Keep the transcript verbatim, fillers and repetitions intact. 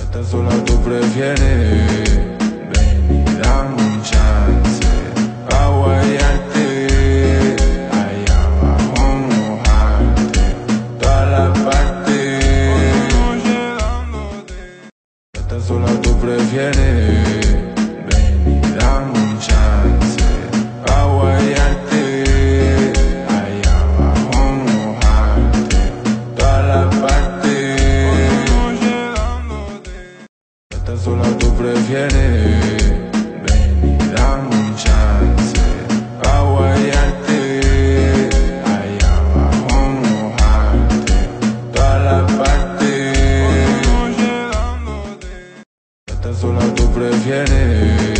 Estás sola, tú prefieres. Ven y dame un chance pa' guayarte, allá abajo mojarte, toda la parte. Estás sola, tú prefieres. Ven y dame un chance pa' guayarte, allá abajo mojarte, toda la parte. Estás sola, tú prefieres. Ven y dame un chance pa' guayarte, allá abajo mojarte, toda la parte. Estás sola, tú prefieres.